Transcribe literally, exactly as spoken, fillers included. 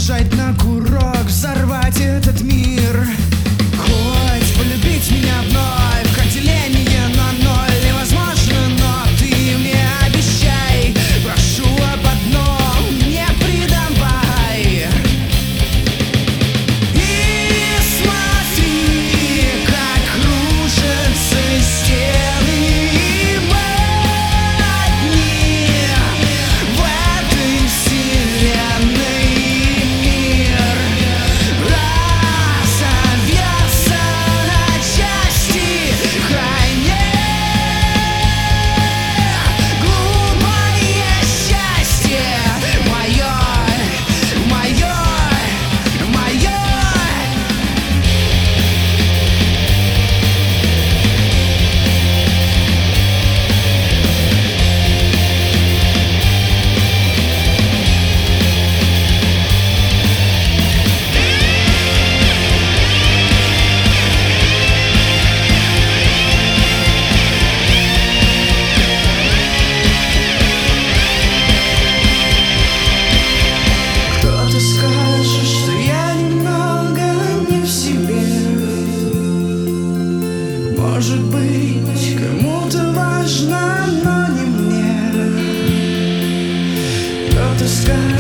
нажать на курок, взорвать этот мир. Хоть полюбить меня вновь, как деление на ноль невозможно, но ты мне обещай, прошу об одном, не предавай. И смотри, как кружатся стены и богни в этой вселенной. Мир разовьется на части, крайне глупое счастье мое, мое, мое. Кто-то скажет, что я немного не в себе. Может быть, кому-то важно, но не мне. Кто-то скажет,